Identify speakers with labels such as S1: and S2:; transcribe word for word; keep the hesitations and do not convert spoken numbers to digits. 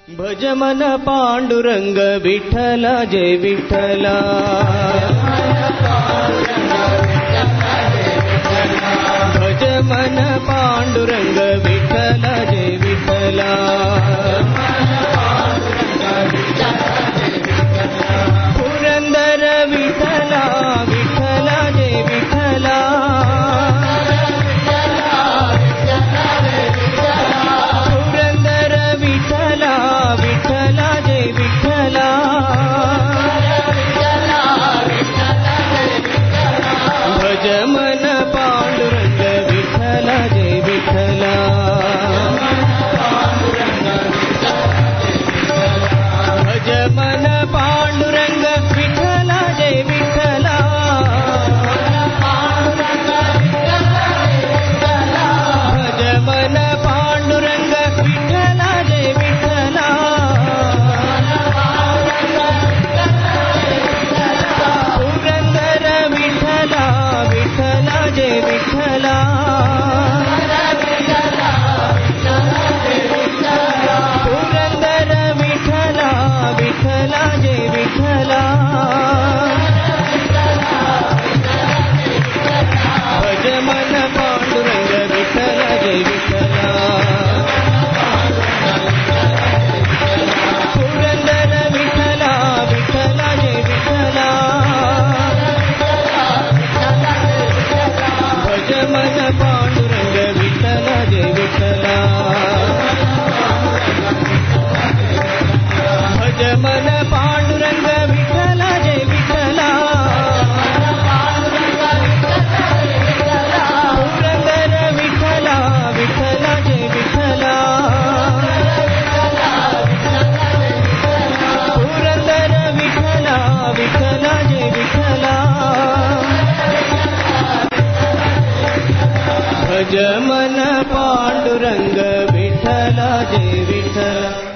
S1: भज मन पांडुरंग विठ्ठल जय विठ्ठल भज मन पांडुरंग विठ्ठल जय विठ्ठल पुरंदर विठ्ठल विठ्ठल जय विठ्ठल पुरंदर विठ्ठल विठ्ठल जय विठ्ठल भज मन पांडुरंग विठ्ठल जय विठ्ठल भज मन पांडुरंग विठ्ठल जय विठ्ठल भज मन पांडुरंग विठ्ठल जय विठ्ठल पुरंदर विठ्ठल विठ्ठल जय विठ्ठल पुरंदर विठ्ठल विठ्ठल जय विठ्ठल भज मन पांडुरंग विठ्ठल जय विठ्ठल पुरंदर विठ्ठल विठ्ठल जय विठ्ठल भज मन पांडुरंग विठ्ठल जय विठ्ठल भज मन पांडुरंग विठ्ठल जय विठ्ठल पुरंदर विठ्ठल विठ्ठल जय विठ्ठल पुरंदर विठ्ठल विठ्ठल जय विठ्ठल भज मन पांडुरंग विठ्ठल जय विठ्ठल।